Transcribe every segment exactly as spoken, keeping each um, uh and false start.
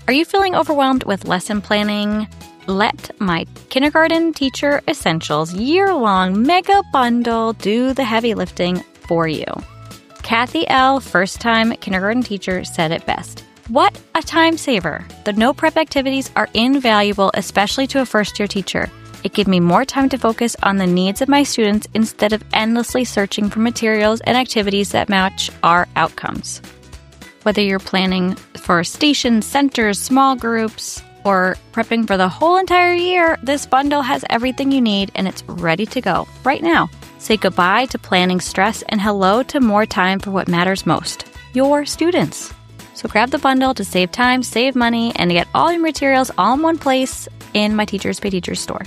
Are you feeling overwhelmed with lesson planning? Let my Kindergarten Teacher Essentials year-long mega bundle do the heavy lifting for you. Kathy L., first-time kindergarten teacher, said it best. What a time saver. The no prep activities are invaluable, especially to a first-year teacher. It gave me more time to focus on the needs of my students instead of endlessly searching for materials and activities that match our outcomes. Whether you're planning for stations, centers, small groups, or prepping for the whole entire year, this bundle has everything you need and it's ready to go right now. Say goodbye to planning stress and hello to more time for what matters most, your students. So grab the bundle to save time, save money, and to get all your materials all in one place in my Teachers Pay Teachers store.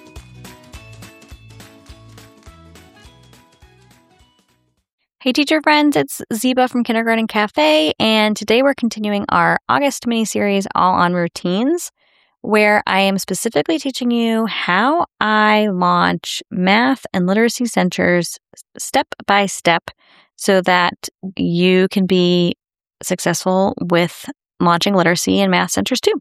Hey teacher friends, it's Ziba from Kindergarten Cafe, and today we're continuing our August mini-series all on routines, where I am specifically teaching you how I launch math and literacy centers step by step so that you can be successful with launching literacy and math centers too.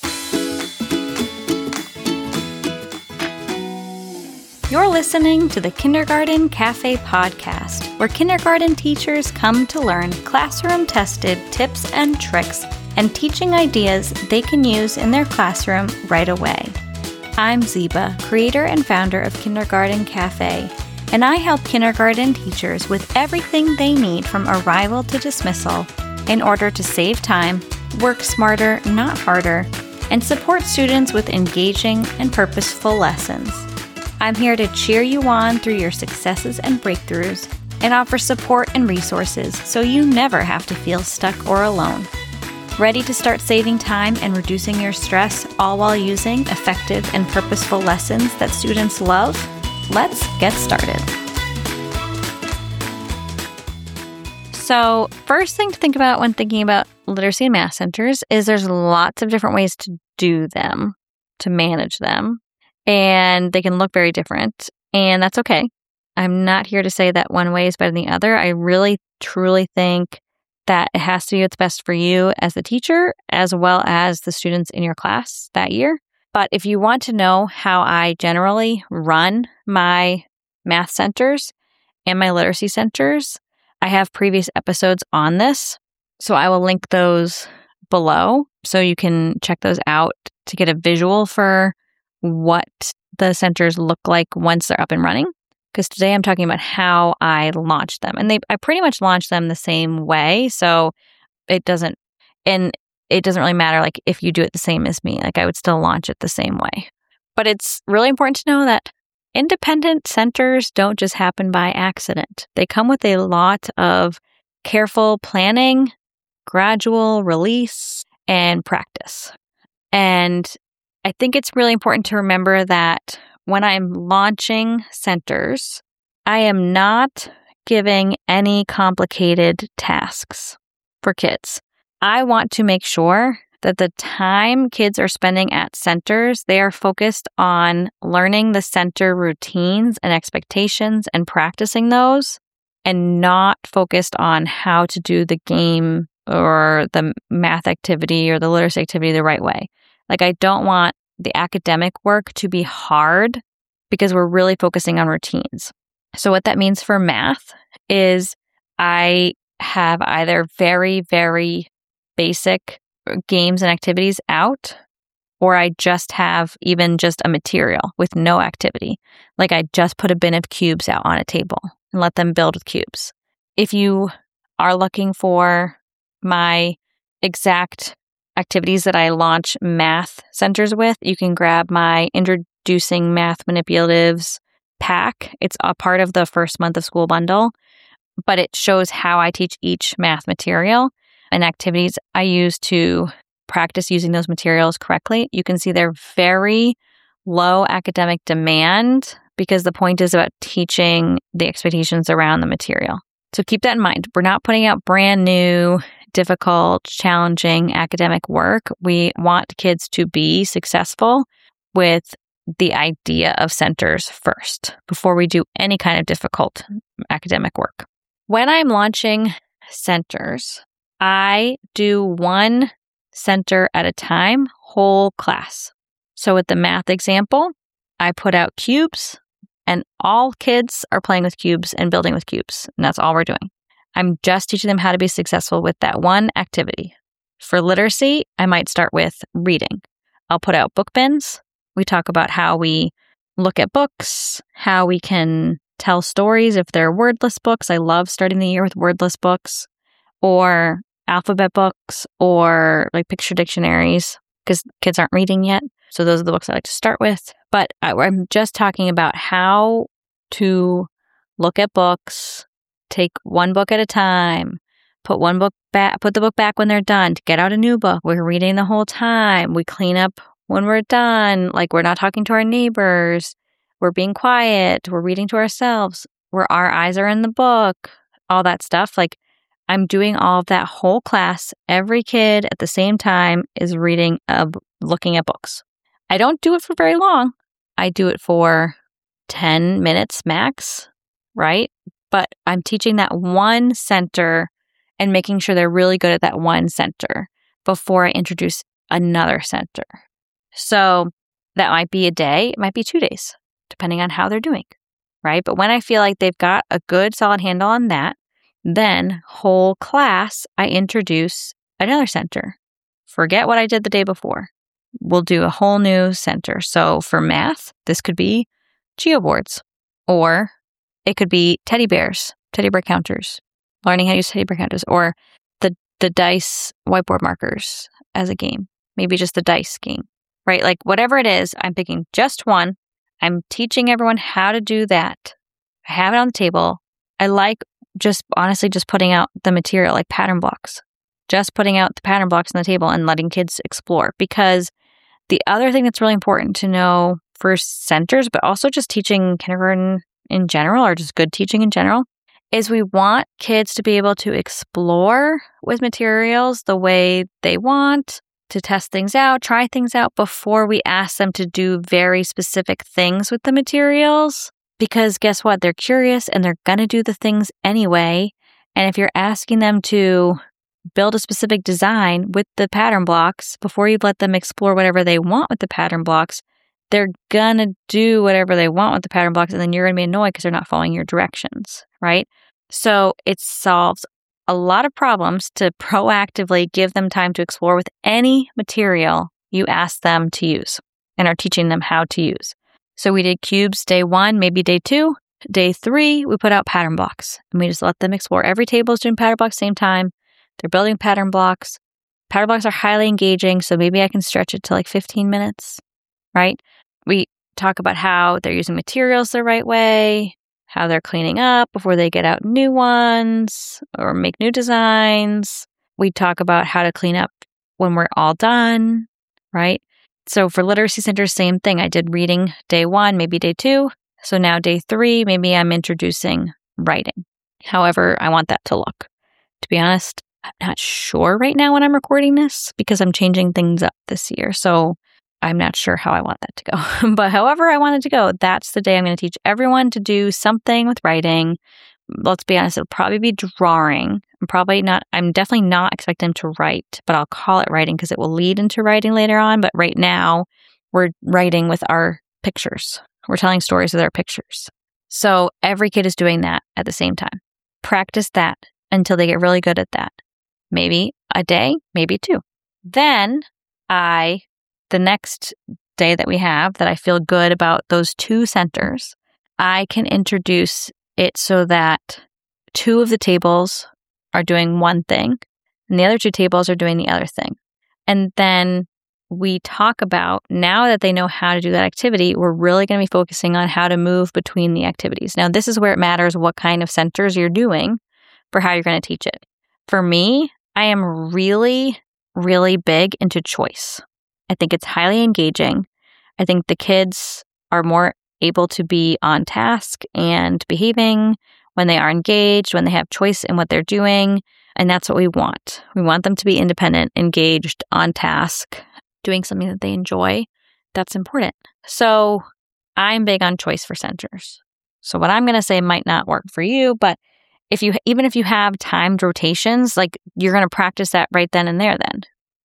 You're listening to the Kindergarten Cafe podcast, where kindergarten teachers come to learn classroom-tested tips and tricks and teaching ideas they can use in their classroom right away. I'm Ziba, creator and founder of Kindergarten Cafe, and I help kindergarten teachers with everything they need from arrival to dismissal in order to save time, work smarter, not harder, and support students with engaging and purposeful lessons. I'm here to cheer you on through your successes and breakthroughs and offer support and resources so you never have to feel stuck or alone. Ready to start saving time and reducing your stress, all while using effective and purposeful lessons that students love? Let's get started. So, first thing to think about when thinking about literacy and math centers is there's lots of different ways to do them, to manage them. And they can look very different, and that's okay. I'm not here to say that one way is better than the other. I really, truly think that it has to be what's best for you as the teacher, as well as the students in your class that year. But if you want to know how I generally run my math centers and my literacy centers, I have previous episodes on this, so I will link those below so you can check those out to get a visual for what the centers look like once they're up and running. Because today I'm talking about how I launch them. And they I pretty much launch them the same way. So it doesn't, and it doesn't really matter like if you do it the same as me. Like I would still launch it the same way. But it's really important to know that independent centers don't just happen by accident. They come with a lot of careful planning, gradual release, and practice. And I think it's really important to remember that when I'm launching centers, I am not giving any complicated tasks for kids. I want to make sure that the time kids are spending at centers, they are focused on learning the center routines and expectations and practicing those, and not focused on how to do the game or the math activity or the literacy activity the right way. Like, I don't want the academic work to be hard because we're really focusing on routines. So what that means for math is I have either very, very basic games and activities out, or I just have even just a material with no activity. Like I just put a bin of cubes out on a table and let them build with cubes. If you are looking for my exact activities that I launch math centers with, you can grab my Introducing Math Manipulatives pack. It's a part of the first month of school bundle, but it shows how I teach each math material and activities I use to practice using those materials correctly. You can see they're very low academic demand because the point is about teaching the expectations around the material. So keep that in mind. We're not putting out brand new, difficult, challenging academic work. We want kids to be successful with the idea of centers first before we do any kind of difficult academic work. When I'm launching centers, I do one center at a time, whole class. So with the math example, I put out cubes and all kids are playing with cubes and building with cubes. And that's all we're doing. I'm just teaching them how to be successful with that one activity. For literacy, I might start with reading. I'll put out book bins. We talk about how we look at books, how we can tell stories if they're wordless books. I love starting the year with wordless books or alphabet books or like picture dictionaries because kids aren't reading yet. So those are the books I like to start with. But I, I'm just talking about how to look at books, take one book at a time, put one book back, put the book back when they're done, to get out a new book. We're reading the whole time. We clean up when we're done. Like we're not talking to our neighbors. We're being quiet. We're reading to ourselves. Where our eyes are in the book, all that stuff. Like I'm doing all of that whole class. Every kid at the same time is reading, uh, looking at books. I don't do it for very long. I do it for ten minutes max, right? But I'm teaching that one center and making sure they're really good at that one center before I introduce another center. So that might be a day, it might be two days, depending on how they're doing, right? But when I feel like they've got a good solid handle on that, then whole class, I introduce another center. Forget what I did the day before. We'll do a whole new center. So for math, this could be geoboards, or it could be teddy bears, teddy bear counters, learning how to use teddy bear counters, or the, the dice whiteboard markers as a game, maybe just the dice game, right? Like whatever it is, I'm picking just one. I'm teaching everyone how to do that. I have it on the table. I like just honestly just putting out the material like pattern blocks, just putting out the pattern blocks on the table and letting kids explore. Because the other thing that's really important to know for centers, but also just teaching kindergarten in general, or just good teaching in general, is we want kids to be able to explore with materials the way they want, to test things out, try things out before we ask them to do very specific things with the materials. Because guess what? They're curious and they're going to do the things anyway. And if you're asking them to build a specific design with the pattern blocks before you let them explore whatever they want with the pattern blocks, they're going to do whatever they want with the pattern blocks, and then you're going to be annoyed because they're not following your directions, right? So it solves a lot of problems to proactively give them time to explore with any material you ask them to use and are teaching them how to use. So we did cubes day one, maybe day two. Day three, we put out pattern blocks, and we just let them explore. Every table is doing pattern blocks same time. They're building pattern blocks. Pattern blocks are highly engaging, so maybe I can stretch it to like fifteen minutes, right? We talk about how they're using materials the right way, how they're cleaning up before they get out new ones or make new designs. We talk about how to clean up when we're all done, right? So for literacy centers, same thing. I did reading day one, maybe day two. So now day three, maybe I'm introducing writing. However I want that to look. To be honest, I'm not sure right now when I'm recording this because I'm changing things up this year. So I'm not sure how I want that to go. But however I want it to go, that's the day I'm going to teach everyone to do something with writing. Let's be honest, it'll probably be drawing. I'm probably not, I'm definitely not expecting them to write, but I'll call it writing because it will lead into writing later on. But right now, we're writing with our pictures. We're telling stories with our pictures. So every kid is doing that at the same time. Practice that until they get really good at that. Maybe a day, maybe two. Then I, the next day that we have that I feel good about those two centers, I can introduce it so that two of the tables are doing one thing and the other two tables are doing the other thing. And then we talk about, now that they know how to do that activity, we're really going to be focusing on how to move between the activities. Now, this is where it matters what kind of centers you're doing for how you're going to teach it. For me, I am really, really big into choice. I think it's highly engaging. I think the kids are more able to be on task and behaving when they are engaged, when they have choice in what they're doing. And that's what we want. We want them to be independent, engaged, on task, doing something that they enjoy. That's important. So I'm big on choice for centers. So what I'm going to say might not work for you, but if you, even if you have timed rotations, like you're going to practice that right then and there then.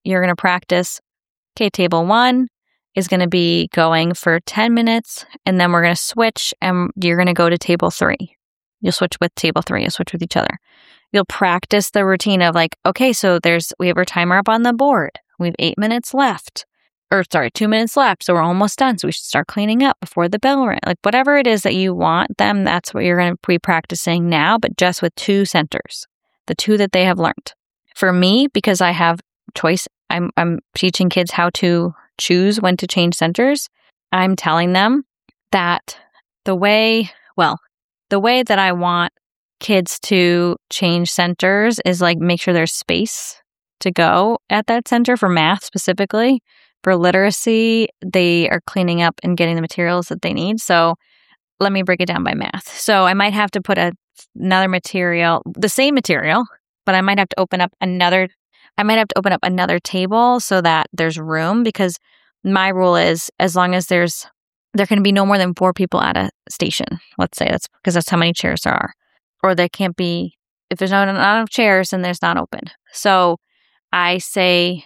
you're going to practice, okay, table one is going to be going for ten minutes, and then we're going to switch, and you're going to go to table three. You'll switch with table three. You'll switch with each other. You'll practice the routine of like, okay, so there's we have our timer up on the board. We have eight minutes left. Or sorry, two minutes left. So we're almost done. So we should start cleaning up before the bell rings. Like whatever it is that you want them, that's what you're going to be practicing now, but just with two centers, the two that they have learned. For me, because I have choice, I'm I'm teaching kids how to choose when to change centers. I'm telling them that the way, well, the way that I want kids to change centers is like make sure there's space to go at that center for math specifically. For literacy, they are cleaning up and getting the materials that they need. So let me break it down by math. So I might have to put a, another material, the same material, but I might have to open up another, I might have to open up another table so that there's room, because my rule is as long as there's, there can be no more than four people at a station. Let's say that's because that's how many chairs there are. Or there can't be, if there's not enough chairs, then there's not open. So I say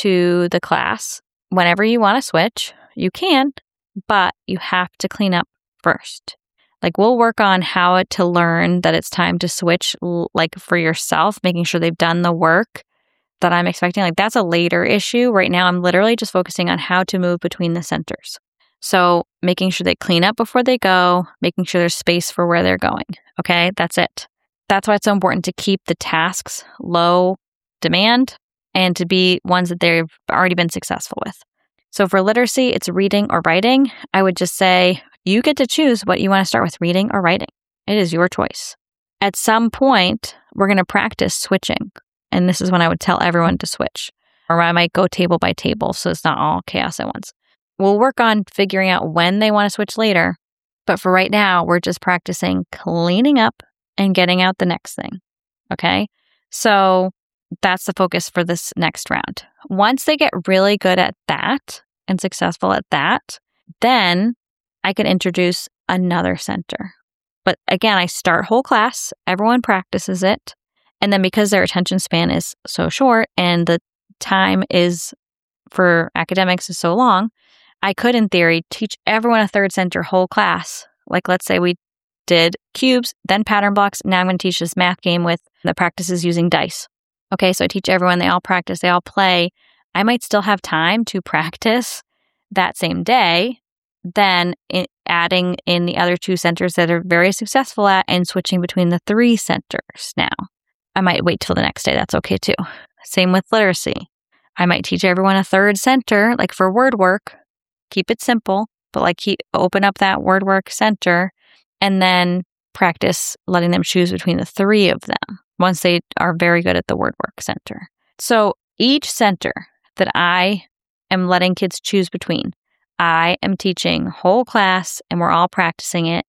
to the class, whenever you want to switch, you can, but you have to clean up first. Like we'll work on how to learn that it's time to switch, like for yourself, making sure they've done the work that I'm expecting. Like that's a later issue. Right now, I'm literally just focusing on how to move between the centers. So making sure they clean up before they go, making sure there's space for where they're going. Okay, that's it. That's why it's so important to keep the tasks low demand and to be ones that they've already been successful with. So for literacy, it's reading or writing. I would just say you get to choose what you want to start with, reading or writing. It is your choice. At some point, we're going to practice switching. And this is when I would tell everyone to switch. Or I might go table by table so it's not all chaos at once. We'll work on figuring out when they want to switch later. But for right now, we're just practicing cleaning up and getting out the next thing. Okay? So that's the focus for this next round. Once they get really good at that and successful at that, then I can introduce another center. But again, I start whole class, everyone practices it. And then because their attention span is so short and the time is for academics is so long, I could, in theory, teach everyone a third center whole class. Like let's say we did cubes, then pattern blocks. Now I'm going to teach this math game with the practices using dice. Okay, so I teach everyone, they all practice, they all play. I might still have time to practice that same day, then in adding in the other two centers that are very successful at and switching between the three centers now. I might wait till the next day. That's okay too. Same with literacy. I might teach everyone a third center, like for word work. Keep it simple, but like keep open up that word work center and then practice letting them choose between the three of them once they are very good at the word work center. So each center that I am letting kids choose between, I am teaching whole class and we're all practicing it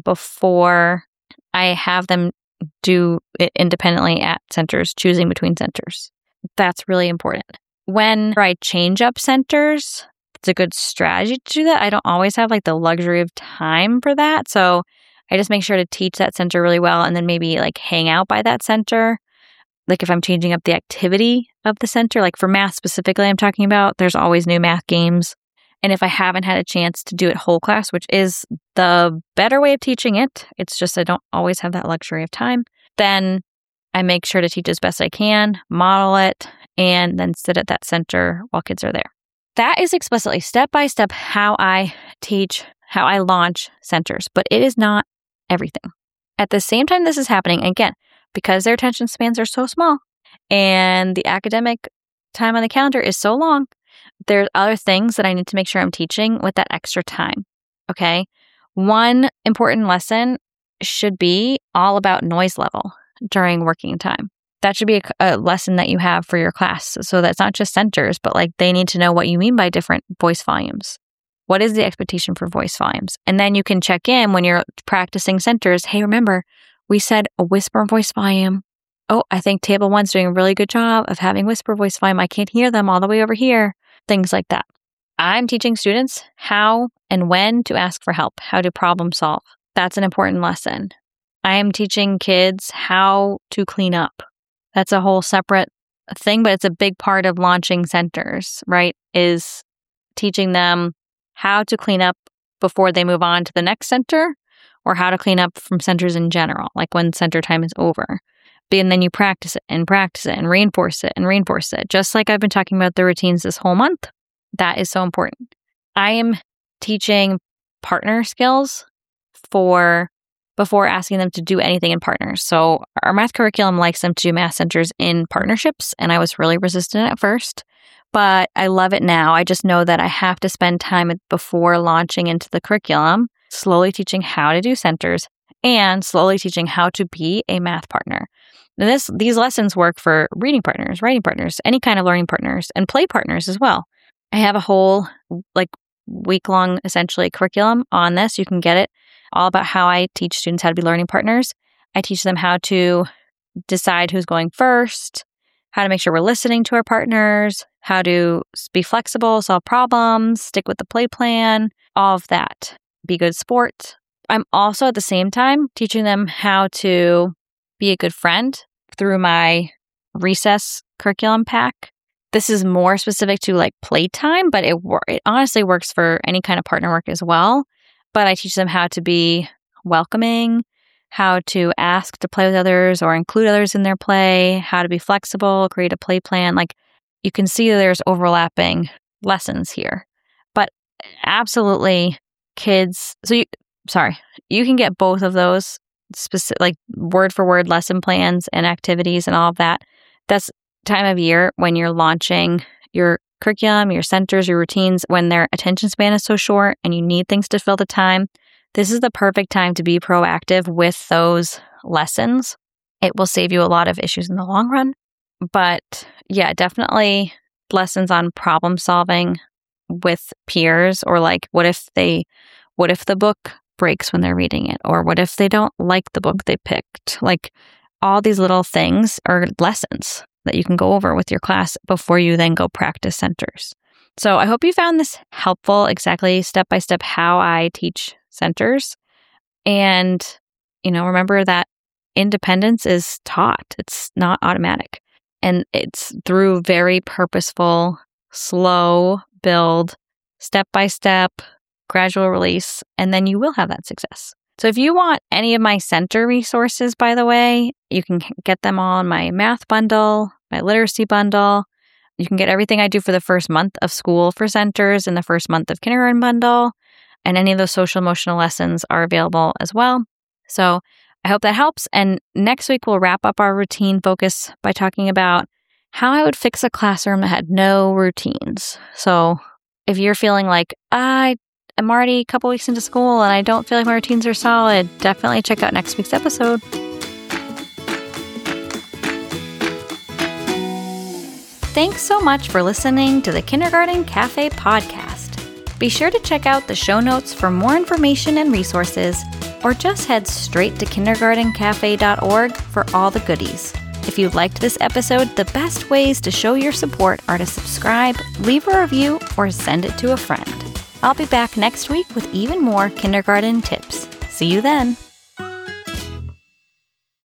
before I have them do it independently at centers, choosing between centers. That's really important. When I change up centers, it's a good strategy to do that. I don't always have like the luxury of time for that. So I just make sure to teach that center really well and then maybe like hang out by that center. Like if I'm changing up the activity of the center, like for math specifically I'm talking about, there's always new math games. And if I haven't had a chance to do it whole class, which is the better way of teaching it, it's just I don't always have that luxury of time, then I make sure to teach as best I can, model it, and then sit at that center while kids are there. That is explicitly step-by-step how I teach, how I launch centers, but it is not everything. At the same time this is happening, again, because their attention spans are so small and the academic time on the calendar is so long, there's other things that I need to make sure I'm teaching with that extra time, okay? One important lesson should be all about noise level during working time. That should be a, a lesson that you have for your class. So that's not just centers, but like they need to know what you mean by different voice volumes. What is the expectation for voice volumes? And then you can check in when you're practicing centers. Hey, remember, we said a whisper voice volume. Oh, I think table one's doing a really good job of having whisper voice volume. I can't hear them all the way over here. Things like that. I'm teaching students how and when to ask for help, how to problem solve. That's an important lesson. I am teaching kids how to clean up. That's a whole separate thing, but it's a big part of launching centers, right? Is teaching them how to clean up before they move on to the next center, or how to clean up from centers in general, like when center time is over. And then you practice it and practice it and reinforce it and reinforce it. Just like I've been talking about the routines this whole month, that is so important. I am teaching partner skills for before asking them to do anything in partners. So our math curriculum likes them to do math centers in partnerships, and I was really resistant at first, but I love it now. I just know that I have to spend time before launching into the curriculum, slowly teaching how to do centers and slowly teaching how to be a math partner. And this these lessons work for reading partners, writing partners, any kind of learning partners, and play partners as well. I have a whole like week-long essentially curriculum on this. You can get it all about how I teach students how to be learning partners. I teach them how to decide who's going first, how to make sure we're listening to our partners, how to be flexible, solve problems, stick with the play plan, all of that. Be good sport. I'm also at the same time teaching them how to be a good friend through my recess curriculum pack. This is more specific to like playtime, but it it honestly works for any kind of partner work as well. But I teach them how to be welcoming, how to ask to play with others or include others in their play, how to be flexible, create a play plan. Like you can see there's overlapping lessons here. But absolutely kids, so you, sorry, you can get both of those specific, like word for word lesson plans and activities and all of that. That's time of year when you're launching your curriculum, your centers, your routines, when their attention span is so short and you need things to fill the time. This is the perfect time to be proactive with those lessons. It will save you a lot of issues in the long run. But yeah, definitely lessons on problem solving with peers, or like what if they, what if the book breaks when they're reading it? Or what if they don't like the book they picked? Like all these little things are lessons that you can go over with your class before you then go practice centers. So I hope you found this helpful, exactly step by step how I teach centers. And, you know, remember that independence is taught. It's not automatic. And it's through very purposeful, slow build, step by step, gradual release, and then you will have that success. So if you want any of my center resources, by the way, you can get them all in my math bundle, my literacy bundle. You can get everything I do for the first month of school for centers in the first month of kindergarten bundle. And any of those social emotional lessons are available as well. So I hope that helps. And next week, we'll wrap up our routine focus by talking about how I would fix a classroom that had no routines. So if you're feeling like, I I'm already a couple weeks into school and I don't feel like my routines are solid, definitely check out next week's episode. Thanks so much for listening to the Kindergarten Cafe podcast. Be sure to check out the show notes for more information and resources, or just head straight to kindergarten cafe dot org for all the goodies. If you liked this episode, the best ways to show your support are to subscribe, leave a review, or send it to a friend. I'll be back next week with even more kindergarten tips. See you then.